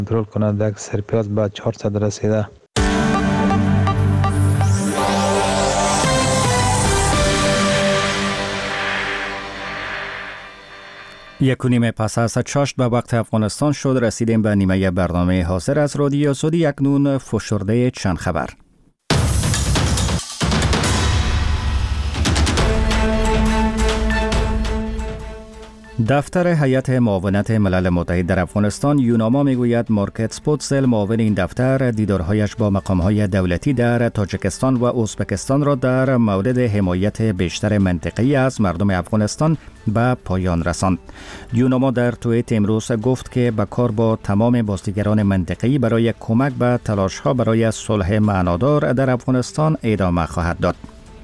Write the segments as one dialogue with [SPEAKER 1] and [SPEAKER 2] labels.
[SPEAKER 1] کنترل کند. یک سرپیاز به 400 رسیده.
[SPEAKER 2] یک و نیم پس از چاشت به وقت افغانستان شد. رسیدیم به نیمه برنامه حاضر از رادیو سعودی. اکنون فشرده چند خبر. دفتر هیئت معاونت ملل متحد در افغانستان یوناما میگوید مارکت سپوتسل معاون این دفتر دیدارهایش با مقامهای دولتی در تاجیکستان و ازبکستان را در مورد حمایت بیشتر منطقه‌ای از مردم افغانستان به پایان رساند. یوناما در توییت امروز گفت که به کار با تمام بازیگران منطقه‌ای برای کمک به تلاش‌ها برای صلح معنادار در افغانستان ادامه خواهد داد.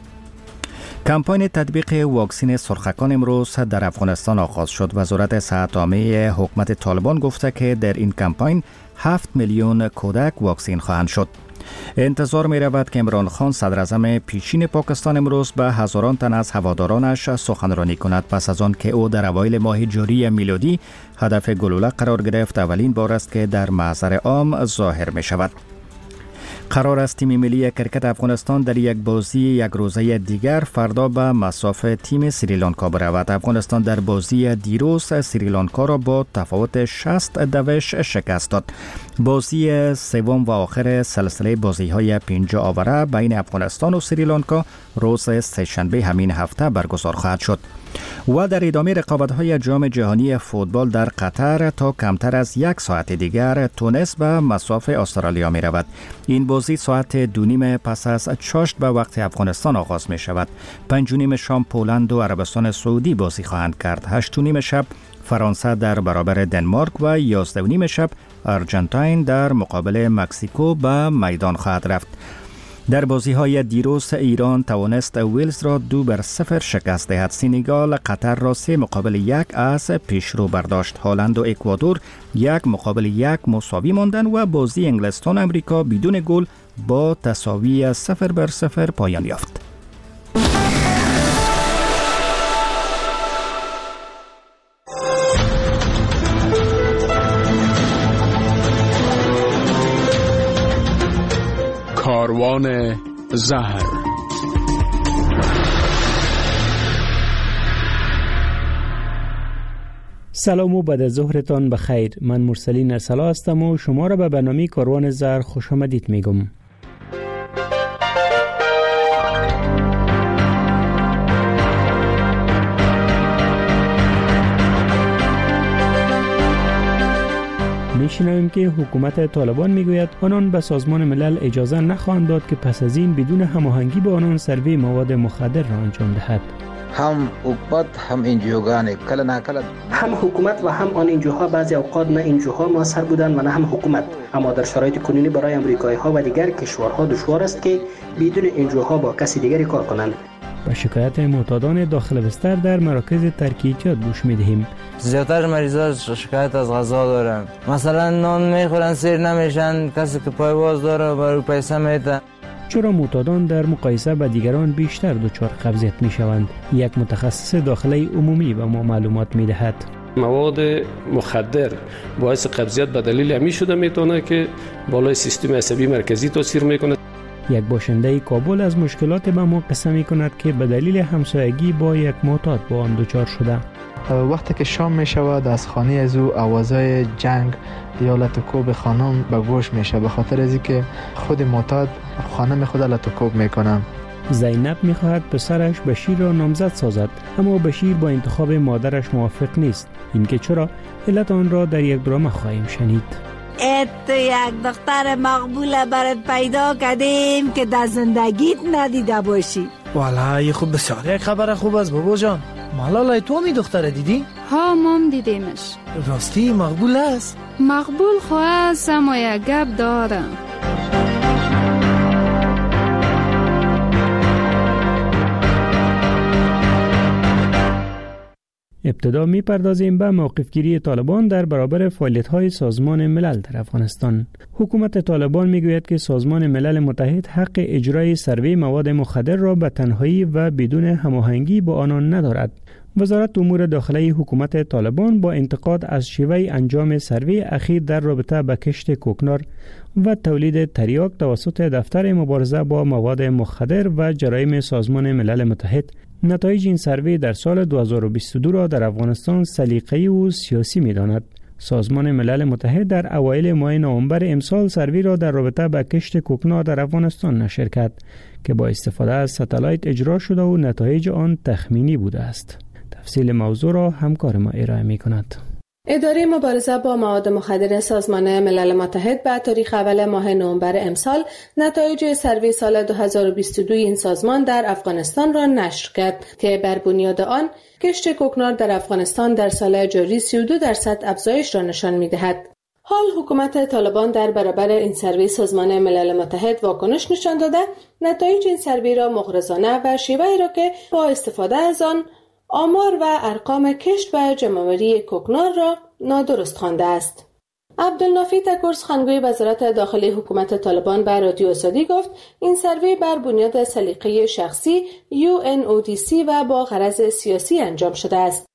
[SPEAKER 2] کمپاین تطبیق واکسن سرخکان امروز در افغانستان آغاز شد. وزارت صحت عامه حکومت طالبان گفته که در این کمپاین 7 میلیون کودک واکسین خواهند شد. انتظار می رود که عمران خان صدر اعظم پیشین پاکستان امروز به هزاران تن از هوادارانش سخنرانی کند پس از آن که او در اوایل ماه جوری میلادی هدف گلوله قرار گرفت. اولین بار است که در محضر عام ظاهر می شود. قرار است تیم ملی کرکت افغانستان در یک بازی یک روزه دیگر فردا به مصاف تیم سریلانکا برود. افغانستان در بازی دیروز سریلانکا را با تفاوت 60 شکست داد. بازی سوم و آخر سلسله بازی‌های 5 آوره بین افغانستان و سریلانکا روز سه‌شنبه همین هفته برگزار خواهد شد. و در ادامه رقابت‌های جام جهانی فوتبال در قطر تا کمتر از یک ساعت دیگر تونس به مصاف استرالیا می رود. این بازی ساعت 2:30 پس از چاشت به وقت افغانستان آغاز می شود. 5:30 شام پولند و عربستان سعودی بازی خواهند کرد. 8:30 شب فرانسه در برابر دنمارک و 11:30 شب آرژانتین در مقابل مکزیکو به میدان خواهد رفت. در بازی‌های دیروز ایران توانست ویلز را 2-0 شکست دهد. سنگال قطر را 3-1 از پیشرو برداشت. هلند و اکوادور 1-1 مساوی ماندند و بازی انگلستان امریکا بدون گل با تساوی 0-0 پایان یافت.
[SPEAKER 3] کاروان زهر.
[SPEAKER 4] سلام و بعد از ظهرتان بخیر. من مرسلین ارسلا هستم و شما را به برنامه کاروان زهر خوش آمدید میگم. میشنویم که حکومت طالبان میگوید آنان به سازمان ملل اجازه نخواهند داد که پس از این بدون هماهنگی با آنان سروی مواد مخدر را انجام دهد.
[SPEAKER 5] هم حکومت هم انجیوگان کله نه کله
[SPEAKER 6] هم حکومت و هم آن انجیوها بعضی اوقات نه انجیوها موثر بودند و نه هم حکومت، اما در شرایط کنونی برای امریکایی ها و دیگر کشورها دشوار است که بدون انجیوها با کسی دیگری کار کنند.
[SPEAKER 4] با شکایت معتادان داخل بستر در مراکز ترکیجات گوش می‌دهیم.
[SPEAKER 7] زیادتر مریضا شکایت از غذا دارن، مثلا نان میخورن سیر نمیشن، کسی که پایواز داره برای پیسه میده.
[SPEAKER 4] چرا معتادان در مقایسه با دیگران بیشتر دچار قبضیت میشوند؟ یک متخصص داخلی عمومی به ما معلومات میدهد.
[SPEAKER 8] مواد مخدر باعث قبضیت به دلیل همین شده میتونه که بالای سیستم عصبی مرکزی تاثیر میکنه.
[SPEAKER 4] یک باشنده کابل از مشکلات به ما قصه می کند که به دلیل همسایگی با یک معتاد با آن دچار شده.
[SPEAKER 9] وقتی که شام می شود از خانه از او آوازهای جنگ یا لطوکوب خانم به گوش می شود، به خاطر از اینکه خود معتاد خانم خود لطوکوب می کنم.
[SPEAKER 4] زینب می خواهد پسرش بشیر را نامزد سازد، اما بشیر با انتخاب مادرش موافق نیست. اینکه چرا؟ علت آن را در یک درامه خواهیم شنید.
[SPEAKER 10] تو یک دختر مقبول برات پیدا کردیم که در زندگیت ندیده باشی.
[SPEAKER 11] والله خوب بسیار یک خبر خوب است بابا جان. مالالای تو می دختر دیدی؟
[SPEAKER 12] ها مام دیدیمش.
[SPEAKER 11] راستی مقبول است؟
[SPEAKER 12] مقبول خواست اما یک گپ داره.
[SPEAKER 4] ابتدا می‌پردازیم به موقفگیری طالبان در برابر فعالیت‌های سازمان ملل در افغانستان. حکومت طالبان می‌گوید که سازمان ملل متحد حق اجرای سروی مواد مخدر را به تنهایی و بدون هماهنگی با آنان ندارد. وزارت امور داخلی حکومت طالبان با انتقاد از شیوه انجام سروی اخیر در رابطه با کشت کوکنار و تولید تریاک توسط دفتر مبارزه با مواد مخدر و جرایم سازمان ملل متحد، نتایج این سروی در سال 2022 را در افغانستان سلیقه‌ای و سیاسی می‌داند. سازمان ملل متحد در اوایل ماه نوامبر امسال سروی را در رابطه با کشت کوکنار در افغانستان نشر کرد که با استفاده از ستلایت اجرا شده و نتایج آن تخمینی بوده است. تفصیل موضوع را همکار ما ارائه می‌کند.
[SPEAKER 13] اداره مبارزه با مواد مخدر سازمان ملل متحد به تاریخ اول ماه نوامبر امسال نتایج سروی سال 2022 این سازمان در افغانستان را نشر کرد که بر بنیاد آن کشت کوکنار در افغانستان در سال جاری 32% افزایش را نشان می‌دهد. حال حکومت طالبان در برابر این سروی سازمان ملل متحد واکنش نشان داده، نتایج این سروی را مغرضانه و شیوهی را که با استفاده از آن آمار و ارقام کشت و جمع‌آوری کوکنار را نادرست خوانده است. عبدالنافی تکور سخنگوی وزارت داخلی حکومت طالبان به رادیو آزادی گفت این سروی بر بنیاد سلیقه شخصی UNODC و با غرض سیاسی انجام شده است.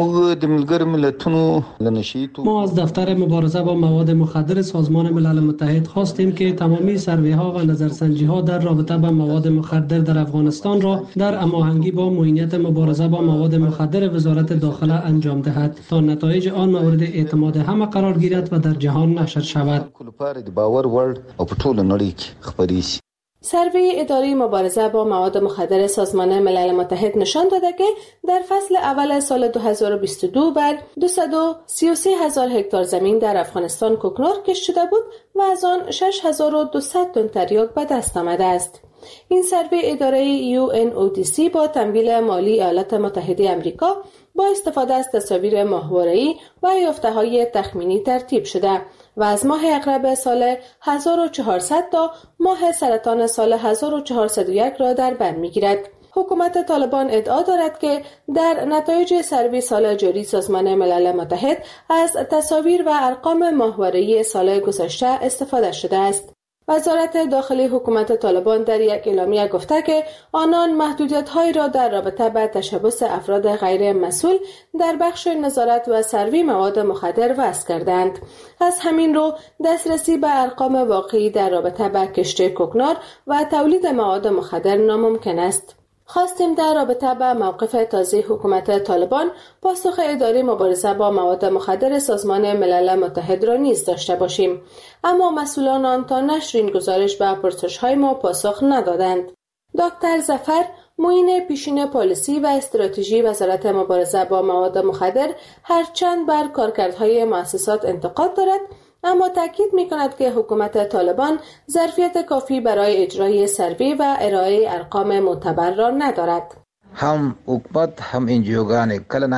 [SPEAKER 14] ما از دفتر مبارزه با مواد مخدر سازمان ملل متحد خواستیم که تمامی سروی‌ها و نظرسنجی‌ها در رابطه با مواد مخدر در افغانستان را در هماهنگی با معینیت مبارزه با مواد مخدر وزارت داخله انجام دهد تا نتایج آن مورد اعتماد همه قرار گیرد و در جهان نشر شود.
[SPEAKER 13] سروی اداره مبارزه با مواد مخدر سازمان ملل متحد نشان داده که در فصل اول سال 2022 بر 233,000 هکتار زمین در افغانستان کوکنار کشت شده بود و از آن 6,200 تن تریاک به دست آمده است. این سروی اداره UNODC با تمویل مالی ایالات متحده آمریکا با استفاده از تصاویر ماهواره‌ای و یافته‌های تخمینی ترتیب شده و از ماه اغرب سال 1400 تا ماه سرطان سال 1401 را در بر می‌گیرد. حکومت طالبان ادعا دارد که در نتایج سروی سال جاری سازمان ملل متحد از تصاویر و ارقام ماهواره‌ای سال گذشته استفاده شده است. وزارت داخلی حکومت طالبان در یک اعلامیه گفته که آنان محدودیت‌هایی را در رابطه با تشبث افراد غیر مسئول در بخش نظارت و سروی مواد مخدر وضع کردند. از همین رو دسترسی به ارقام واقعی در رابطه با کشت کوکنار و تولید مواد مخدر ناممکن است. خواستیم در رابطه با موقف تازه حکومت طالبان پاسخ اداره مبارزه با مواد مخدر سازمان ملل متحد را نیز داشته باشیم، اما مسئولان آن تا نشر این گزارش به پرسش‌های ما پاسخ ندادند. دکتر ظفر، معین پیشین پالیسی و استراتژی وزارت مبارزه با مواد مخدر، هرچند بر کارکردهای مؤسسات انتقاد دارد، اما تاکید می‌کند که حکومت طالبان ظرفیت کافی برای اجرای سروی و ارائه ارقام معتبر را ندارد.
[SPEAKER 5] هم حکومت هم انجیوگان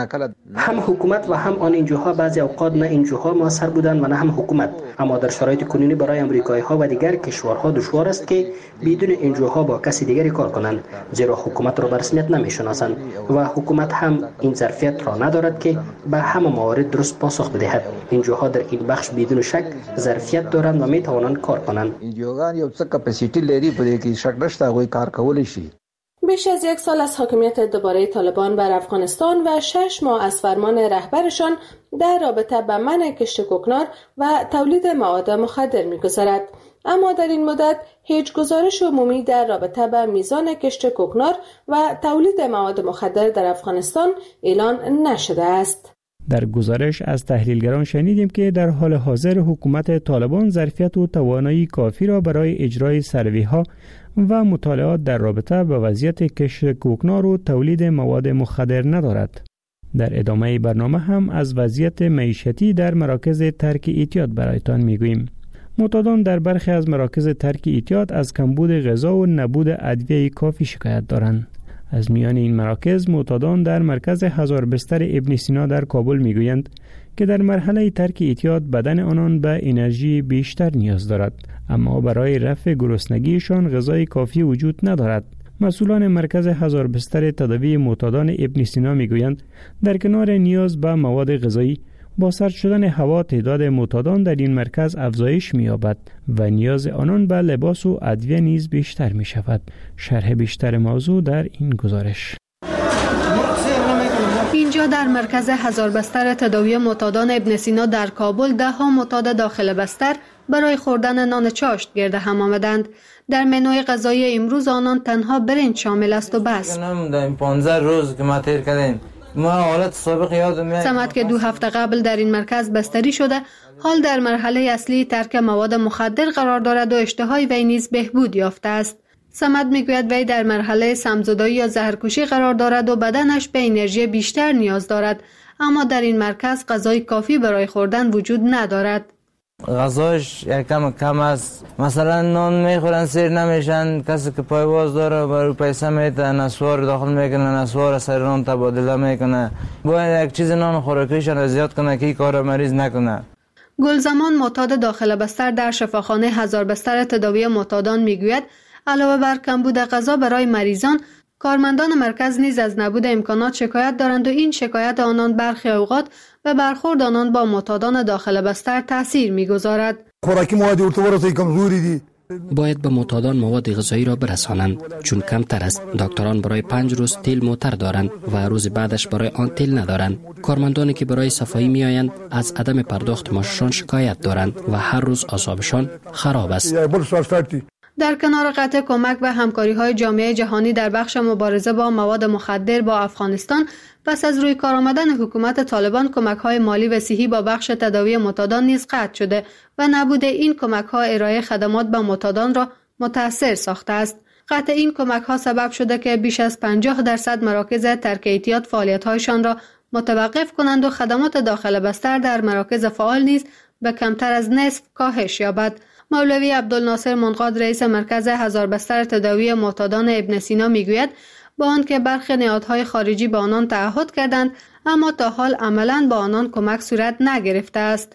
[SPEAKER 6] هم حکومت و هم آن انجیوها بعضی اوقات نه انجیوها موثر بودند و نه هم حکومت، اما در شرایط کنونی برای امریکایی‌ها و دیگر کشورها دشوار است که بدون انجیوها با کسی دیگری کار کنند، زیرا حکومت را به رسمیت نمی‌شناسند و حکومت هم این ظرفیت را ندارد که به همه موارد درست پاسخ بدهد. انجیوها در این بخش بدون شک ظرفیت دارند و می‌توانند کار کنند.
[SPEAKER 5] انجیوگان یو څه کپاسیتی لري په دې کې شک نشته هغوی کار کولی شي.
[SPEAKER 13] بیش از یک سال از حاکمیت دوباره طالبان بر افغانستان و 6 ماه از فرمان رهبرشان در رابطه با منع کشت کوکنار و تولید مواد مخدر می‌گذرد. اما در این مدت هیچ گزارش عمومی در رابطه با میزان کشت کوکنار و تولید مواد مخدر در افغانستان اعلان نشده است.
[SPEAKER 4] در گزارش از تحلیلگران شنیدیم که در حال حاضر حکومت طالبان ظرفیت و توانایی کافی را برای اجرای سروی‌ها و مطالعات در رابطه با وضعیت کشت کوکنار و تولید مواد مخدر ندارد. در ادامه برنامه هم از وضعیت معیشتی در مراکز ترک اعتیاد برایتان میگوییم. معتادان در برخی از مراکز ترک اعتیاد از کمبود غذا و نبود ادویه کافی شکایت دارند. از میان این مراکز معتادان در مرکز 1000 بستر ابن سینا در کابل میگویند که در مرحله ترک اعتیاد بدن آنان به انرژی بیشتر نیاز دارد، اما برای رفع گرسنگیشان غذای کافی وجود ندارد. مسئولان مرکز 1000 بستر تداوی معتادان ابن سینا میگویند در کنار نیاز به مواد غذایی، با سرد شدن هوا تعداد معتادان در این مرکز افزایش می‌یابد و نیاز آنان به لباس و ادویه نیز بیشتر می‌شود. شرح بیشتر موضوع در این گزارش.
[SPEAKER 13] اینجا در مرکز 1000 بستر تداوی معتادان ابن سینا در کابل 10 معتاد داخل بستر برای خوردن نان چاشت گرد هم آمدند. در منوی غذایی امروز آنان تنها برنج شامل است و بس.
[SPEAKER 7] 15 روز که ما تیر کردیم. ما حالت سابق یادم میاد.
[SPEAKER 13] صمد که 2 هفته قبل در این مرکز بستری شده، حال در مرحله اصلی ترک مواد مخدر قرار دارد و اشتهای وی نیز بهبود یافته است. صمد میگوید وی در مرحله سمزدایی یا زهرکشی قرار دارد و بدنش به انرژی بیشتر نیاز دارد، اما در این مرکز غذای کافی برای خوردن وجود ندارد.
[SPEAKER 7] غذاش یکم کم است. مثلا نان میخورن سیر نمیشن، کسی که پایواز داره برای پیسه میده نسوار داخل میکنه، نسوار سر نان تبادله میکنه. باید یک چیز نان خوراکیشان را زیاد کنه که این کار مریض نکنه.
[SPEAKER 13] گلزمان معتاد داخل بستر در شفاخانه 1000 بستر تداوی معتادان میگوید علاوه بر کمبود غذا برای مریضان، کارمندان مرکز نیز از نبود امکانات شکایت دارند و این شکایت آنان برخی اوقات به برخورد آنان با معتادان داخل بستر تاثیر می‌گذارد.
[SPEAKER 15] خوراکی مواد ارتباطی کمزوری دی.
[SPEAKER 16] باید به معتادان مواد غذایی را برسانند چون کمتر است. دکتران برای 5 روز تیل موتر دارند و روز بعدش برای آن تیل ندارند. کارمندانی که برای صفایی میآیند از عدم پرداخت معاششان شکایت دارند و هر روز اعصابشان خراب است.
[SPEAKER 13] در کنار قطع کمک و همکاری‌های جامعه جهانی در بخش مبارزه با مواد مخدر با افغانستان، پس از روی کار آمدن حکومت طالبان کمک‌های مالی و صحی با بخش تداوی معتادان نیز قطع شده و نبود این کمک‌ها ارائه خدمات به معتادان را متأثر ساخته است. قطع این کمک‌ها سبب شده که بیش از 50% مراکز ترک اعتیاد فعالیت‌هایشان را متوقف کنند و خدمات داخل بستر در مراکز فعال نیز به کمتر از نصف کاهش یابد. مولوی عبدالناصر منقاد رئیس مرکز 1000 بستر تداوی معتادان ابن سینا میگوید با آنکه برخی نهادهای خارجی به آنان تعهد کردند، اما تا حال عملاً با آنان کمک صورت نگرفته است.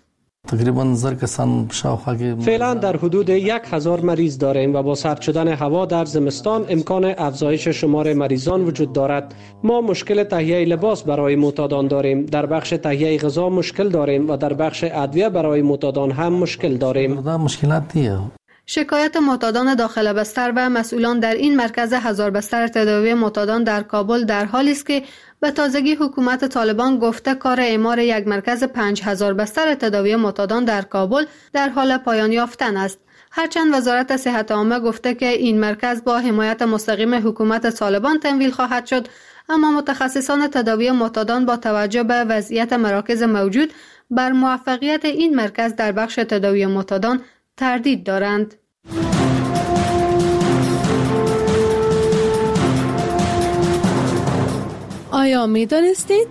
[SPEAKER 14] فعلا در حدود 1000 مریض داریم و با سرد شدن هوا در زمستان امکان افزایش شمار مریضان وجود دارد. ما مشکل تهیه لباس برای معتادان داریم، در بخش تهیه غذا مشکل داریم و در بخش ادویه برای معتادان هم مشکل داریم.
[SPEAKER 13] شکایت معتادان داخل بستر و مسئولان در این مرکز 1000 بستر تداوی معتادان در کابل در حالی است که به تازگی حکومت طالبان گفته کار اعمار یک مرکز 5000 بستر تداوی معتادان در کابل در حال پایان یافتن است. هرچند وزارت صحت عامه گفته که این مرکز با حمایت مستقیم حکومت طالبان تمویل خواهد شد، اما متخصصان تداوی معتادان با توجه به وضعیت مراکز موجود بر موفقیت این مرکز در بخش تداوی معتادان تردید دارند. آیا می دانستید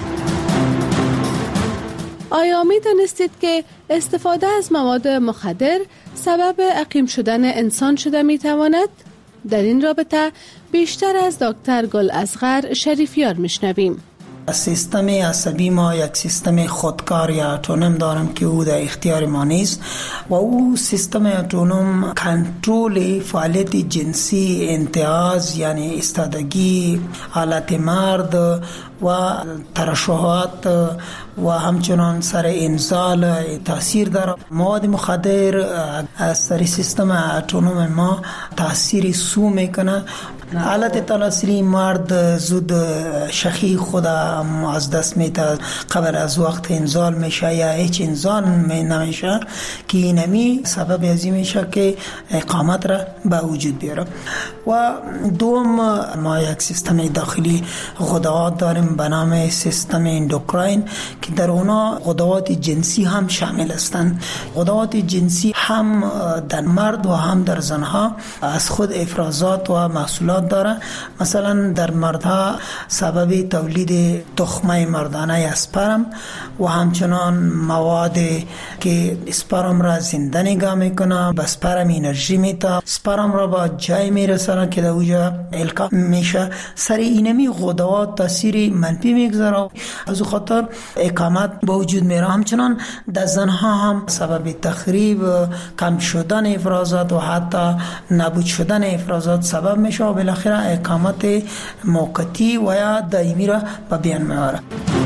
[SPEAKER 13] که استفاده از مواد مخدر سبب عقیم شدن انسان شده می تواند؟ در این رابطه بیشتر از دکتر گل اصغر شریفیار می شنویم.
[SPEAKER 17] سیستم عصبی ما یک سیستم خودکار یا اتونوم دارم که او در اختیار ما نیست و او سیستم اتونوم کنترل فعالیت جنسی، انتعاض یعنی استادگی، حالت مرد و ترشحات و همچنان سر انزال تاثیر داره. مواد مخدر از سر سیستم اتونوم ما تاثیر سو میکنه. حالت تناسلی مرد زود شخی خود از دست میده، قبل از وقت انزال میشه یا هیچ انزال نمیشه که اینمی سبب ازی میشه که اقامت را به وجود بیاره. و دوم ما یک سیستم داخلی غدوات داریم به نام سیستم اندوکراین که در اونا غدوات جنسی هم شامل هستند. غدوات جنسی هم در مرد و هم در زنها از خود افرازات و محصولات داره. مثلا در مردها سبب تولید تخمه مردانه اسپرم و همچنان مواد که اسپرم را زنده نگاه میکنه، به اسپرم انرژی میده، اسپرم را با جای میرسانه که در اوجا القا میشه. سر اینمی غدوات تاثیر منفی میگذاره، از خاطر اقامت با وجود میره. همچنان در زنها هم سبب تخریب، کم شدن افرازات و حتی نابود شدن افرازات سبب میشه و بالاخره اقامت موقتی و یا دائمی را به بیان میاره.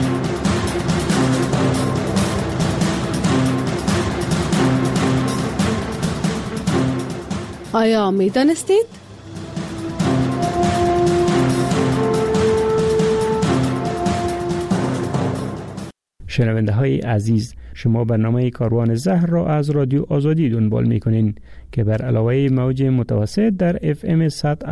[SPEAKER 13] آیا می دانستید؟
[SPEAKER 4] شنونده های عزیز، شما برنامه کاروان زهر را از رادیو آزادی دنبال میکنین که بر علاوه موج متوسط در FM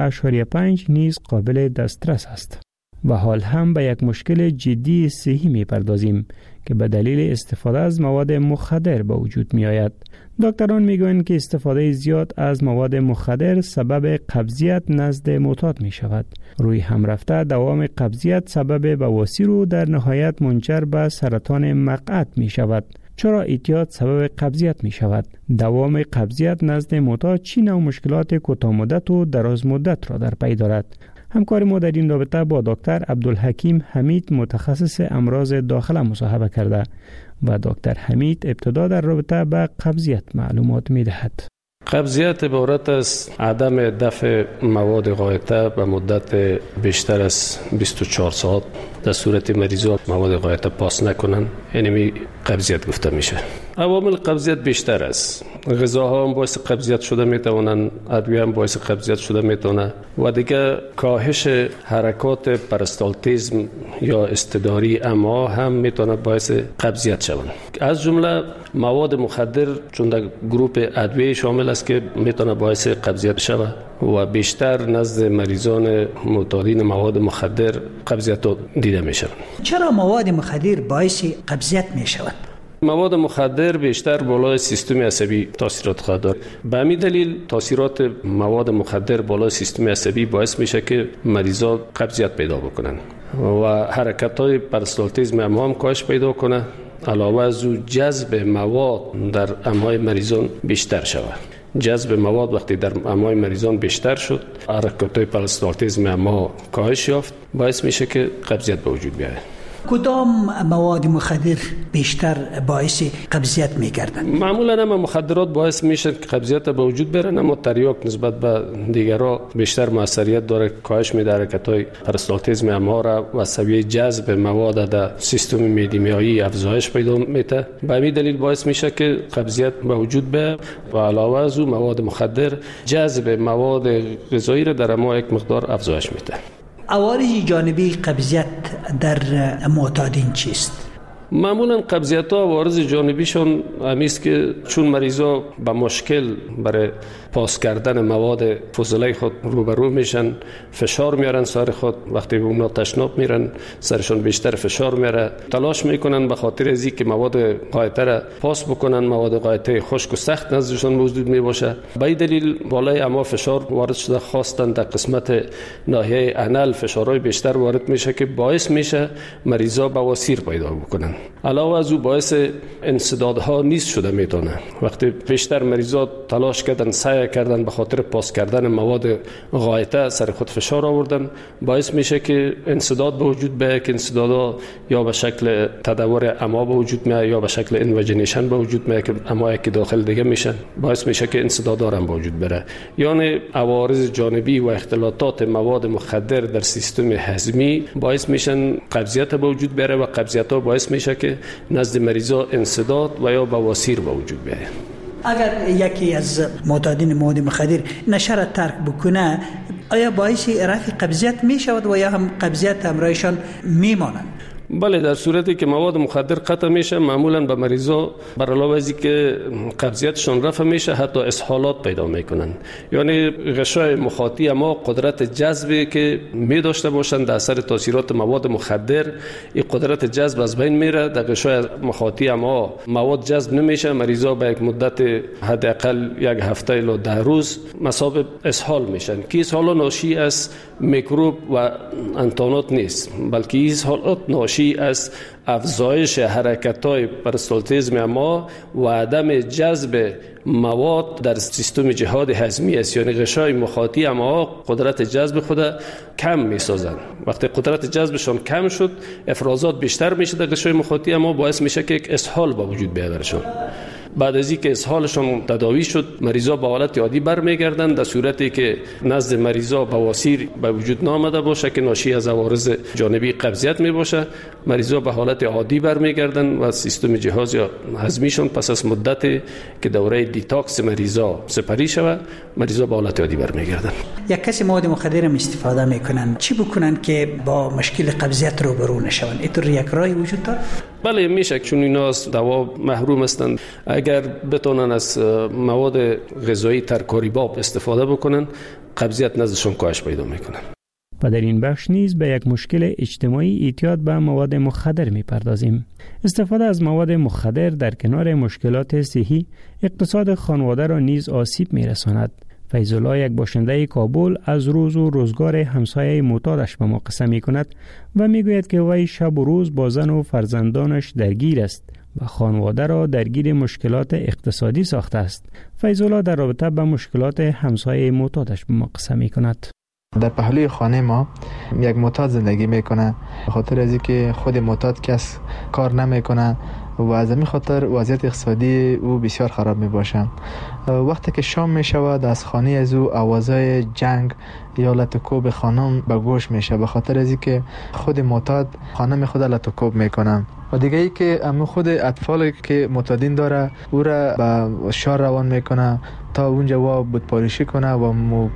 [SPEAKER 4] 100.5 نیز قابل دسترس است. و حال هم به یک مشکل جدی صحی میپردازیم که به دلیل استفاده از مواد مخدر به وجود می آید. دکتران میگویند که استفاده زیاد از مواد مخدر سبب قبضیت نزد معتاد می شود. روی هم رفته دوام قبضیت سبب بواسیر و در نهایت منجر به سرطان مقعد می شود. چرا اعتیاد سبب قبضیت می شود؟ دوام قبضیت نزد معتاد چه نوع مشکلات کوتاه مدت و دراز مدت را در پی دارد؟ همکار ما در این رابطه با دکتر عبدالحکیم حمید متخصص امراض داخله مصاحبه کرده و دکتر حمید ابتدا در رابطه با قبضیت معلومات می دهد.
[SPEAKER 8] قبضیت عبارت از عدم دفع مواد غایطه به مدت بیشتر از 24 ساعت در صورت مریضا مواد غایطه پاس نکنن، یعنی قبضیت گفته میشه. عوامل قبضیت بیشتر است. غذاها هم باعث قبضیت شده میتونن، ادویه هم باعث قبضیت شده میتونه و دیگه کاهش حرکات پرستالتیزم یا استداری اما هم میتونه باعث قبضیت شوند. از جمله مواد مخدر چون در گروه ادویه شامل است که میتونه باعث قبضیت شود و بیشتر نزد مریضان معتادین مواد مخدر قبضیت دیده میشه.
[SPEAKER 18] چرا مواد مخدر باعث قبضیت میشود؟
[SPEAKER 8] مواد مخدر بیشتر بالای سیستم عصبی تاثیرات خواهد داشت. به همین دلیل تاثیرات مواد مخدر بالای سیستم عصبی باعث میشه که مریضا قبضیت پیدا بکنن و حرکت‌های پرستالتیزم هم کاهش پیدا کنه. علاوه از او جذب مواد در امعای مریضان بیشتر شود. جذب مواد وقتی در امعای مریضان بیشتر شد، حرکت‌های پرستالتیزم امعا کاهش یافت، باعث میشه که قبضیت به وجود بیاید.
[SPEAKER 18] کدام مواد مخدر بیشتر باعث قبضیت می‌گردند؟
[SPEAKER 8] معمولاً هم مخدرات باعث میشن که قبضیت به وجود بیارن، اما تریاک نسبت به دیگرها بیشتر موثریت داره، کاهش میده حرکت‌های پرستالتیزم امعا را و سویه جذب مواد در سیستم معده‌مایعی افزایش پیدا میده. به همین دلیل باعث میشه که قبضیت به وجود بیاد و علاوه از اون مواد مخدر جذب مواد غذایی را در امعا یک مقدار افزایش میده.
[SPEAKER 18] عوارض جانبی قبضیت در معتادین چیست؟
[SPEAKER 8] معمولا قبضیت ها عوارض جانبیشون همیست که چون مریضا با مشکل برای پاس کردن مواد فضله خود روبرو میشن، فشار میارن سر خود، وقتی به اونا تشناب میرن سرشون بیشتر فشار میاره، تلاش میکنن به خاطر از اینکه مواد غایطه را پاس بکنن، مواد غایطه خشک و سخت نزدشون موجود میباشه. به این دلیل بالای اما فشار وارد شده، خواستن در قسمت ناحیه انال فشارهای بیشتر وارد میشه که باعث میشه مریضا بواسیر پیدا بکنن. علاوه از او باعث انسدادها نیز شده میتونه. وقتی بیشتر مریضا تلاش کردن، سعی کردن به خاطر پاس کردن مواد غایطه سر خود فشار آوردن، باعث میشه که انسداد به وجود بیاید که انسدادها یا به شکل تدور امعا به وجود میاد یا به شکل انوجینیشن به وجود میاد که امعا که داخل دیگه میشن، باعث میشه که انسدادها هم به وجود بره. یعنی عوارض جانبی و اختلاطات مواد مخدر در سیستم هضمی باعث میشن قبضیت به وجود بره و قبضیت‌ها باعث میشه که نزد مریضا انسداد و یا بواسیر به وجود بیاید.
[SPEAKER 18] اگر یکی از معتادین مواد مخدر نشه را ترک بکنه، آیا باعث رفع قبضیت می شود و یا هم قبضیت همراهشان میماند؟
[SPEAKER 8] بله، در صورتی که مواد مخدر قطع میشه، معمولا به مریضا بر علاوه از اینکه قبضیتشون رفع میشه، حتی اسهالات پیدا میکنن. یعنی غشای مخاطی اما قدرت جذبی که می داشته باشند در اثر تاثیرات مواد مخدر، این قدرت جذب از بین میره. در غشای مخاطی اما مواد جذب نمیشه، مریضا به یک مدت حداقل یک هفته الی 10 روز مصاب اسهال میشن که اسهال ناشی از میکروب و انتانات نیست، بلکه این اسهالات ناشی از افزایش حرکت‌های پرستالتیزم امعا و عدم جذب مواد در سیستم جهاد هضمی است. یعنی غشای مخاطی امعا قدرت جذب خود کم می‌سازند. وقتی قدرت جذبشون کم شد، افرازات بیشتر میشه در غشای مخاطی امعا، باعث میشه که یک اسهال با وجود بیاد درشون. بعد از اینکه اسهالشون تداوی شد مریضا به حالت عادی برمیگردند، در صورتی که نزد مریضا بواسیر به وجود نامده باشه که ناشی از عوارض جانبی قبضیت می باشه، مریضا به حالت عادی برمیگردند و سیستم جهاز یا هضمیشون پس از مدت که دوره دیتاکس مریضا سپری شود مریضا به حالت عادی برمیگردند.
[SPEAKER 18] یک کسی مواد مخدر استفاده میکنن، چی بکنن که با مشکل قبضیت روبرو نشون؟ اینطور یک راهی وجود داره؟
[SPEAKER 8] بله میشه، چون اینا از دوا محروم هستند. اگر بتونن از مواد غذایی ترکاریباب استفاده بکنن قبضیت نزدشون کاهش پیدا میکنه.
[SPEAKER 4] و در این بخش نیز به یک مشکل اجتماعی اعتیاد به مواد مخدر میپردازیم. استفاده از مواد مخدر در کنار مشکلات صحی اقتصاد خانواده را نیز آسیب میرساند. فیض الله، یک باشنده کابل، از روز و روزگار همسایه معتادش به ما قصه می کند و می گوید که وی شب و روز با زن و فرزندانش درگیر است و خانواده را درگیر مشکلات اقتصادی ساخته است. فیض الله در رابطه با مشکلات همسایه معتادش به ما قصه می کند.
[SPEAKER 9] در پهلوی خانه ما یک معتاد زندگی میکنه، به خاطر از اینکه خود معتاد کس کار نمیکنه و از همین خاطر وضعیت اقتصادی او بسیار خراب می باشه. وقتی که شام می شود از خانه از او آوازهای جنگ یا لطوکوب خانم به گوش میشه، به خاطر از اینکه خود معتاد خانم خود لطوکوب میکنه. و دیگه ای که امو خود اطفالی که معتادین داره او را به شار روان میکنه تا اونجا و بودپاریشی کنه و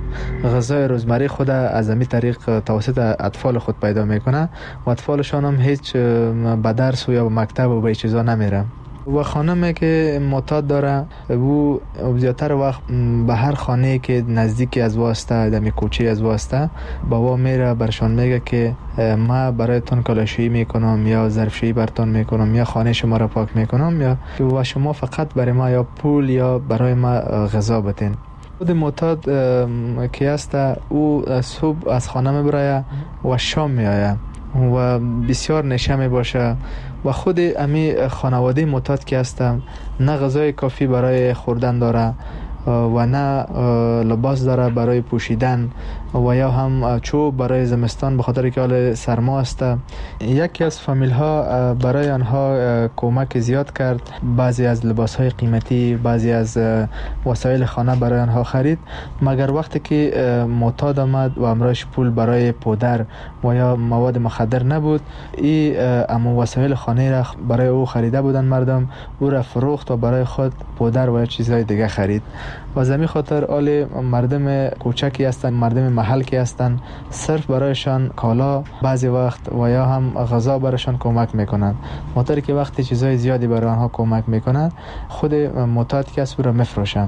[SPEAKER 9] غذای روزمره خود از همین طریق توسط اطفال خود پیدا میکنه و اطفالشان هم هیچ به درس و یا به مکتب و به چیزا نمیره. و خانمی که معتاد داره او زیادتر وقت به هر خانه که نزدیکی از واسطه دمی کوچه از واسطه بابا میره برشان میگه که ما برایتون کلاشویی میکنم یا ظرفشویی براتون میکنم یا خانه شما را پاک میکنم یا و شما فقط برای ما یا پول یا برای ما غذا بتین. خود معتاد که است او صبح از خانه میبره و شام میآید و بسیار نشه می باشه و خود امی خانواده معتاد که هستم نه غذای کافی برای خوردن داره و نه لباس داره برای پوشیدن و یا هم چوب برای زمستان به خاطر که حال سرما است. یکی از فامیل ها برای آنها کمک زیاد کرد، بعضی از لباس های قیمتی، بعضی از وسایل خانه برای آنها خرید، مگر وقتی که معتاد آمد و امرایش پول برای پودر و یا مواد مخدر نبود، این اما وسایل خانه را برای او خریده بودن مردم، او را فروخت و برای خود پودر و چیزهای دیگه خرید. و زمین خاطر آل مردم کوچکی هستن، مردم محل که هستن، صرف برایشان کالا بعضی وقت و یا هم غذا برایشان کمک میکنند. مطوری که وقتی چیزای زیادی برای آنها کمک میکنند خود معتاد کس را میفروشند.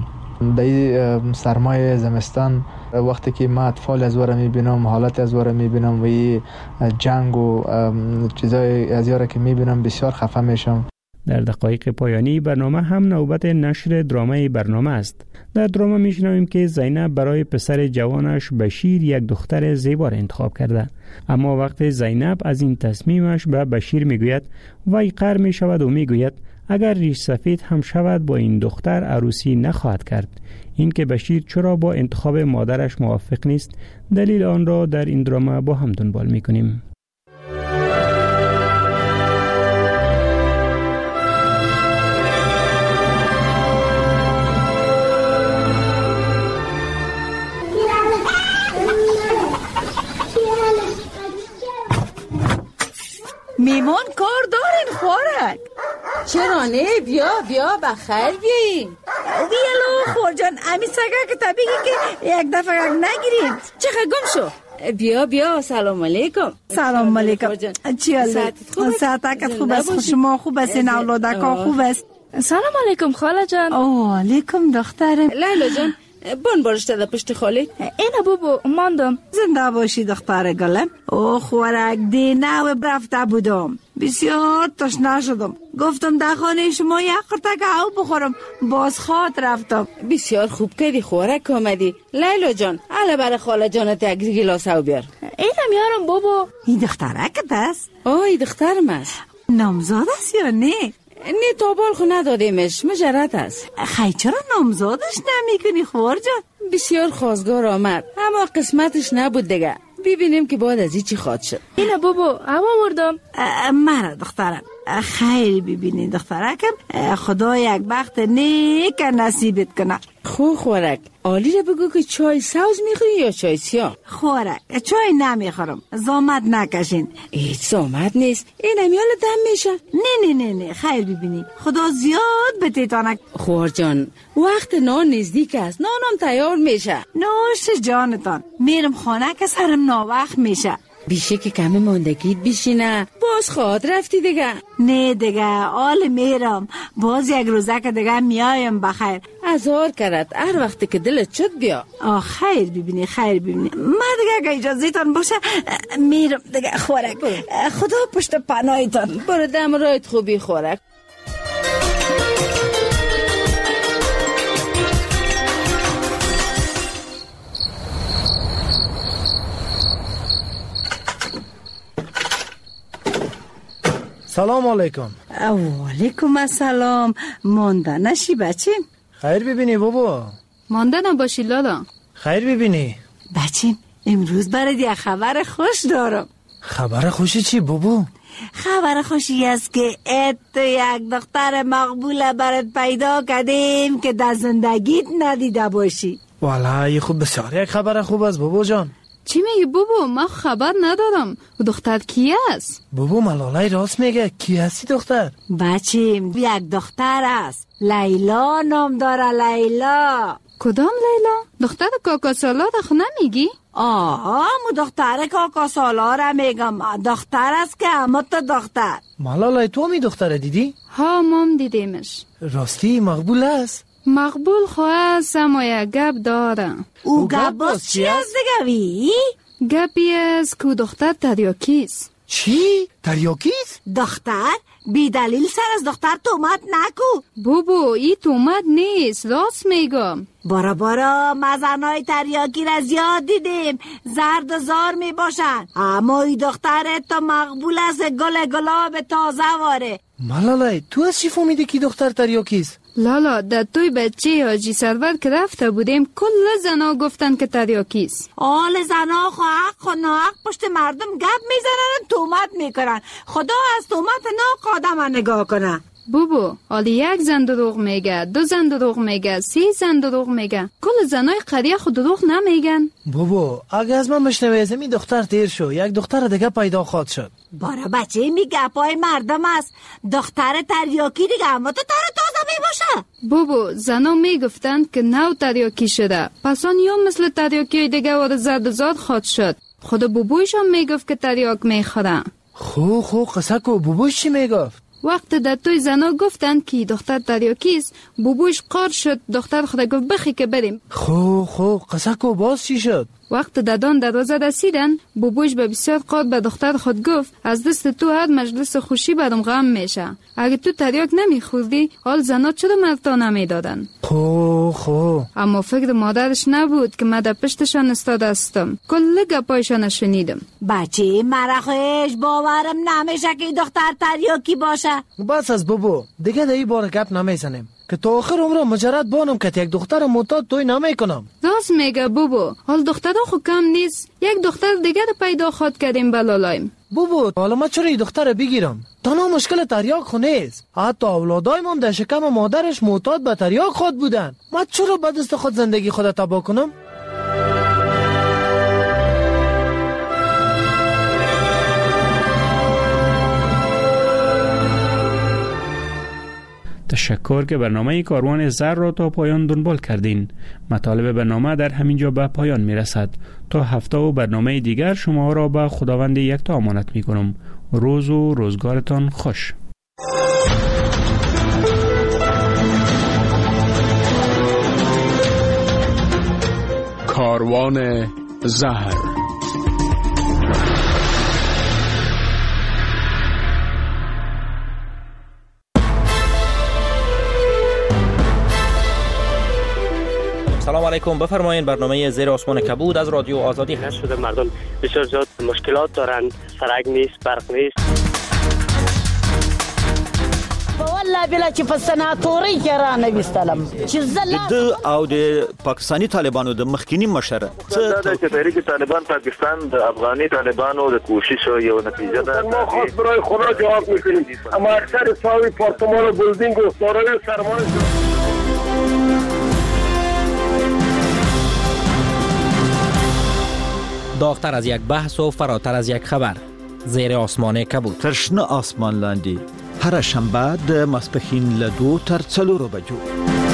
[SPEAKER 9] در سرمای زمستان وقتی که ما اطفال از وره میبینم، حالت از وره میبینم و این جنگ و چیزای از یاره که میبینم بسیار خفه میشم.
[SPEAKER 4] در دقایق پایانی برنامه هم نوبت نشر درامه برنامه است. در درامه میشنویم که زینب برای پسر جوانش بشیر یک دختر زیبا را انتخاب کرده، اما وقت زینب از این تصمیمش به بشیر میگوید وی قهر میشود و میگوید اگر ریش سفید هم شود با این دختر عروسی نخواهد کرد. این که بشیر چرا با انتخاب مادرش موافق نیست، دلیل آن را در این درامه با هم دنبال میکنیم.
[SPEAKER 10] میمان کار دارین خوارک؟
[SPEAKER 19] چرا نه؟ بیا بخیر بیایین.
[SPEAKER 10] بیالو خورجان امی سگه که طبیعی که یک دفعه نگیریم.
[SPEAKER 19] چقدر گم شو؟ بیا سلام علیکم.
[SPEAKER 10] سلام علیکم. چی حاله؟ ساعتکت خوب است؟ شما خوب است؟ این اولادکا خوب است؟
[SPEAKER 12] سلام علیکم خاله جان.
[SPEAKER 10] اوه علیکم دخترم.
[SPEAKER 19] لیلا جان بان بارشته در پشت خالی.
[SPEAKER 12] اینه بابا ماندم.
[SPEAKER 10] زنده باشی دختر گلم. او خوارک دینه و برفته بودم، بسیار تشنه شدم، گفتم در خانه شما یک قرتک او بخورم، باز خواد رفتم.
[SPEAKER 19] بسیار خوب کردی خوارک آمدی. لیلا جان حالا برای خاله جانت یک گیلاس او بیار.
[SPEAKER 12] اینم یارم بابا.
[SPEAKER 10] این دخترکت است؟
[SPEAKER 19] این دخترم است.
[SPEAKER 10] نامزاد است یا نه؟
[SPEAKER 19] نه تا بال خو ندادیمش، مجرد است.
[SPEAKER 10] خیلی چرا نامزادش نمیکنی خوار جان؟
[SPEAKER 19] بسیار خواستگار آمد اما قسمتش نبود دیگه. ببینیم که بعد از این چی خواد شد.
[SPEAKER 12] اینه بابا هوا بردم.
[SPEAKER 10] مرا دخترم خیر ببینی دخترکم، خدا یک بخت نیک نصیبت کنه.
[SPEAKER 19] خورک عالی رو بگو که چای سبز میخوری یا چای سیاه؟
[SPEAKER 10] خورک چای نمیخورم، زحمت نکشین.
[SPEAKER 19] هیچ زحمت نیست، این همیال دم میشه.
[SPEAKER 10] نه خیر ببینی، خدا زیاد بتیتانک.
[SPEAKER 19] خور جان وقت نان نزدیک است، نانم تیار میشه.
[SPEAKER 10] نوش جانتان، میرم خانه که سرم ناوقت میشه.
[SPEAKER 19] بیشه که کمی ماندگیت بشینه، باز خواهد رفتی دیگه.
[SPEAKER 10] نه دیگه آل میرم، باز یک روزه که دیگه میایم بخیر.
[SPEAKER 19] ازار کرد هر وقتی که دلت شد بیا.
[SPEAKER 10] خیر ببینی ما دیگه که اجازهتان باشه میرم دیگه. خورک خدا پشت پناهتان.
[SPEAKER 19] برو دم رایت خوبی خورک.
[SPEAKER 11] سلام علیکم.
[SPEAKER 10] و علیکم السلام. مانده نشی بچه؟
[SPEAKER 11] خیر ببینی بابا.
[SPEAKER 12] مانده نباشی لالا.
[SPEAKER 11] خیر ببینی
[SPEAKER 10] بچه، امروز برای یک خبر خوش دارم.
[SPEAKER 11] خبر خوشی چی بابا؟
[SPEAKER 10] خبر خوشی است که تو یک دختر مقبول برات پیدا کردیم که در زندگیت ندیده باشی.
[SPEAKER 11] والله خوب، بسیار یک خبر خوب است بابا جان.
[SPEAKER 12] چی میگی بابا؟ من خبر ندارم. و دختر کی است؟
[SPEAKER 11] بابا ملالای راست میگه. کی هستی دختر؟
[SPEAKER 10] بچه یک دختر است، لیلا نام داره. لیلا.
[SPEAKER 12] کدام لیلا؟ دختر کاکا سالار خو نمیگی؟
[SPEAKER 10] مو دختر کاکا سالار میگم. دختر است که اما تو دختر.
[SPEAKER 11] ملالای تو می دختر دیدی؟
[SPEAKER 12] ها مام دیدیمش.
[SPEAKER 11] راستی مقبول است؟
[SPEAKER 12] مقبول خواست اما یک گپ داره.
[SPEAKER 10] او گپ باز چی است دیگه وی؟
[SPEAKER 12] گپی است که دختر تریاکیست.
[SPEAKER 11] چی؟ تریاکیست؟
[SPEAKER 10] دختر؟ بی دلیل سر از دختر تومت نکو.
[SPEAKER 12] بابا ای تومت نیست، راست میگم.
[SPEAKER 10] بارا مزنای تریاکی را زیاد دیدیم، زرد و زار می باشن، اما ای دختر تو مقبول است، گل گلاب تازه واره.
[SPEAKER 11] ملالای تو از چی فهمیدی که دختر تریاکیست؟
[SPEAKER 12] لالا در توی بچه حاجی سرور که رفته بودیم کل زنا گفتن که تریاکیست.
[SPEAKER 10] آل زنا خو حق و ناحق پشت مردم گپ میزنن، تومت میکنن. خدا از تومت ناق آدم نگاه کنه.
[SPEAKER 12] بابا حالی یک زن دروغ میگه، دو زن دروغ میگه، 3 زن دروغ میگه، کل زنای قریه خود دروغ نمیگن.
[SPEAKER 11] بابا اگه از من بشنوی از این دختر تیر شو، یک دختر دیگه پیدا خواهد شد.
[SPEAKER 10] بارا بچه میگه پای مردم است، دختر تریاکی دیگه اما تو تازه میباشه.
[SPEAKER 12] بابا زنا میگفتن که نو تریاکی شده، پسان یا مثل تریاکی دیگه وارد زرد زاد خواهد شد. خود بابویشم میگفت که تریاک میخوره.
[SPEAKER 11] خو قصه کو. بابوش چی میگفت؟
[SPEAKER 12] وقت در توی زنا گفتن که دختر تریاکیست، بابوش قار شد، دختر خود گفت بخی که بریم.
[SPEAKER 11] خو قصه کو. باز چی شد؟
[SPEAKER 12] وقت دادان دروازه رسیدن، بابوش به بسیار قاد به دختر خود گفت از دست تو هر مجلس خوشی برام غم میشه. اگه تو تریاک نمیخوردی حال زنا چرا مرتا نمیدادن؟
[SPEAKER 11] خو
[SPEAKER 12] اما فکر مادرش نبود که من در پشتشان استاد هستم. کل گپایشان شنیدم.
[SPEAKER 10] بچه مرخوش باورم نمیشه که دختر تریاکی باشه.
[SPEAKER 11] بس از بابا دیگه در این بار گپ نمیزنیم که تا آخر عمرم مجرد بانم که یک دختر معتاد توی نمیکنم.
[SPEAKER 12] راست میگه بابا، حال دخترها خو کم نیست، یک دختر دیگه پیدا خود کردیم بلالایم.
[SPEAKER 11] بابا حالا ما چرا این دختر بگیرم؟ تنها مشکل تریاک خو نیست، حتی اولادای من در شکم مادرش معتاد به تریاک خود بودن. ما چرا به دست خود زندگی خود تباه کنم؟
[SPEAKER 4] تشکر که برنامه کاروان زر را تا پایان دنبال کردین. مطالب برنامه در همینجا به پایان می رسد. تا هفته و برنامه دیگر شما را به خداوند یکتا امانت می کنم. روز و روزگارتان خوش.
[SPEAKER 3] کاروان زهر.
[SPEAKER 20] سلام علیکم. بفرمایید. برنامه زیر آسمان کبود از رادیو آزادی
[SPEAKER 21] هست. شده مردم بسیار زیاد مشکلات دارن، سرک نیست، برق نیست.
[SPEAKER 22] والا
[SPEAKER 1] بلا چې په سناتوري کې را نویستلم چې
[SPEAKER 22] د او د پاکستاني طالبانو د مخکینی مشر
[SPEAKER 23] دا چې تحریک طالبان پاکستان د افغاني طالبانو د کوشش یو نتیجه ده.
[SPEAKER 24] ما خاص برای خدا جواب میکنیم، اما اکثر صاحب پارتمان و بلدینگ و دارای سرمایه
[SPEAKER 20] داغتر از یک بحث و فراتر از یک خبر. زیر آسمان کبود.
[SPEAKER 22] ترشنه آسمان لاندی. هر شنبه د ماسپښین له 2 تر 4 بجو.